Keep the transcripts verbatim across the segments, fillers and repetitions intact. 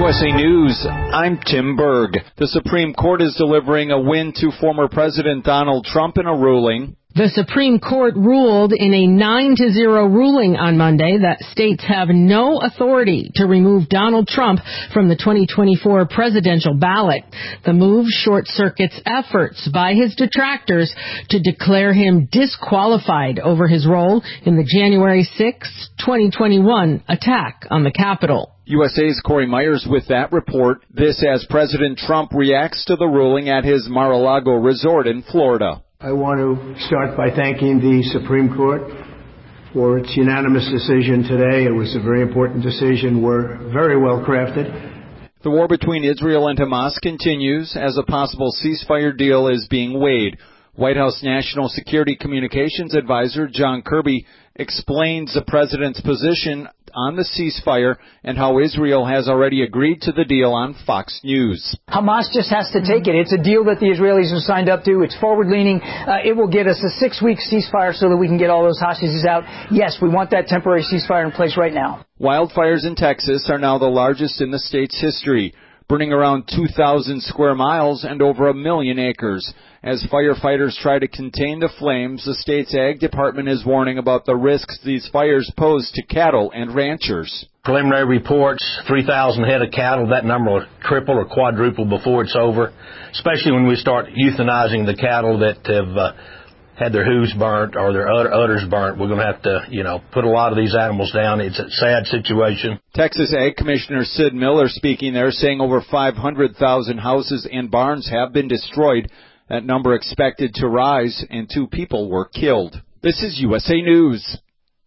U S A News, I'm Tim Berg. The Supreme Court is delivering a win to former President Donald Trump in a ruling. The Supreme Court ruled in a nine to zero ruling on Monday that states have no authority to remove Donald Trump from the twenty twenty-four presidential ballot. The move short-circuits efforts by his detractors to declare him disqualified over his role in the January sixth, twenty twenty-one attack on the Capitol. U S A's Corey Myers with that report. This as President Trump reacts to the ruling at his Mar-a-Lago resort in Florida. I want to start by thanking the Supreme Court for its unanimous decision today. It was a very important decision. We're very well crafted. The war between Israel and Hamas continues as a possible ceasefire deal is being weighed. White House National Security Communications Advisor John Kirby explains the president's position on the ceasefire and how Israel has already agreed to the deal on Fox News. Hamas just has to take it. It's a deal that the Israelis have signed up to. It's forward-leaning. Uh, it will get us a six-week ceasefire so that we can get all those hostages out. Yes, we want that temporary ceasefire in place right now. Wildfires in Texas are now the largest in the state's history, burning around two thousand square miles and over a million acres. As firefighters try to contain the flames, the state's ag department is warning about the risks these fires pose to cattle and ranchers. Preliminary reports, three thousand head of cattle. That number will triple or quadruple before it's over, especially when we start euthanizing the cattle that have uh, had their hooves burnt or their udders burnt. We're going to have to, you know, put a lot of these animals down. It's a sad situation. Texas Ag Commissioner Sid Miller speaking there, saying over five hundred thousand houses and barns have been destroyed. That number expected to rise, and two people were killed. This is U S A News.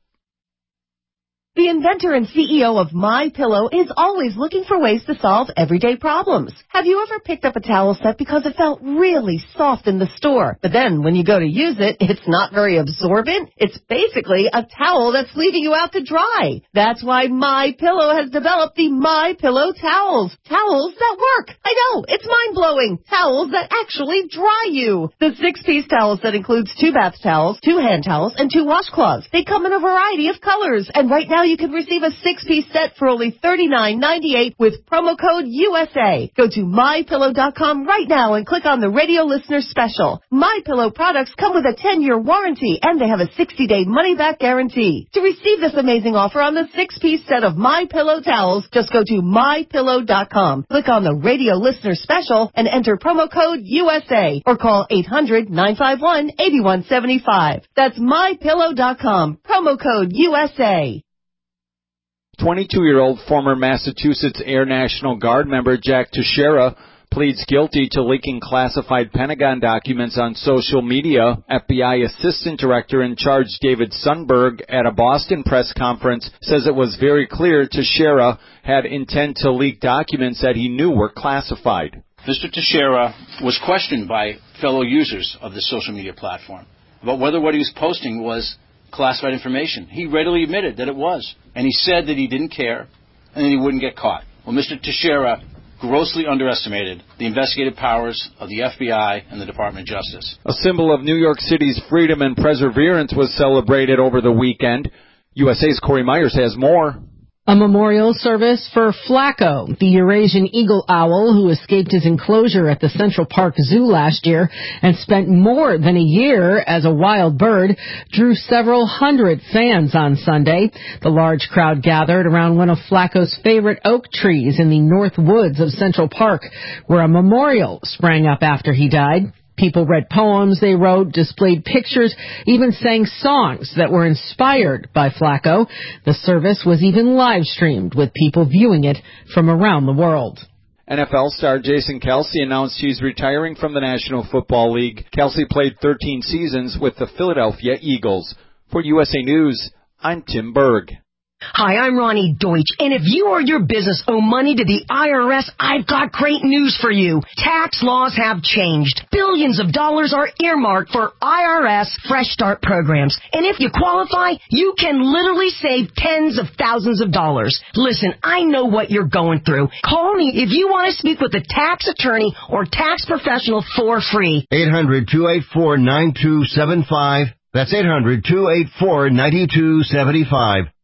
The inventor and C E O of MyPillow is always looking for ways to solve everyday problems. Have you ever picked up a towel set because it felt really soft in the store, but then when you go to use it, it's not very absorbent? It's basically a towel that's leaving you out to dry. That's why MyPillow has developed the MyPillow towels. Towels that work. I know, it's mind-blowing. Towels that actually dry you. The six-piece towel set includes two bath towels, two hand towels, and two washcloths. They come in a variety of colors, and right now you can receive a six-piece set for only thirty-nine ninety-eight with promo code U S A. Go to my pillow dot com right now and click on the radio listener special. MyPillow products come with a ten-year warranty, and they have a sixty-day money-back guarantee. To receive this amazing offer on the six-piece set of MyPillow towels, just go to my pillow dot com, click on the radio listener special, and enter promo code U S A, or call eight hundred nine five one eight one seven five. That's my pillow dot com, promo code U S A. twenty-two-year-old former Massachusetts Air National Guard member Jack Teixeira pleads guilty to leaking classified Pentagon documents on social media. F B I Assistant Director in Charge David Sundberg at a Boston press conference says it was very clear Teixeira had intent to leak documents that he knew were classified. Mister Teixeira was questioned by fellow users of the social media platform about whether what he was posting was classified information. He readily admitted that it was, and he said that he didn't care and that he wouldn't get caught. Well, Mister Teixeira grossly underestimated the investigative powers of the F B I and the Department of Justice. A symbol of New York City's freedom and perseverance was celebrated over the weekend. U S A's Corey Myers has more. A memorial service for Flacco, the Eurasian eagle owl who escaped his enclosure at the Central Park Zoo last year and spent more than a year as a wild bird, drew several hundred fans on Sunday. The large crowd gathered around one of Flacco's favorite oak trees in the North Woods of Central Park, where a memorial sprang up after he died. People read poems they wrote, displayed pictures, even sang songs that were inspired by Flacco. The service was even live-streamed, with people viewing it from around the world. N F L star Jason Kelce announced he's retiring from the National Football League. Kelce played thirteen seasons with the Philadelphia Eagles. For U S A News, I'm Tim Berg. Hi, I'm Ronnie Deutsch, and if you or your business owe money to the I R S, I've got great news for you. Tax laws have changed. Billions of dollars are earmarked for I R S Fresh Start programs, and if you qualify, you can literally save tens of thousands of dollars. Listen, I know what you're going through. Call me if you want to speak with a tax attorney or tax professional for free. eight hundred two eight four nine two seven five. That's eight hundred two eight four nine two seven five.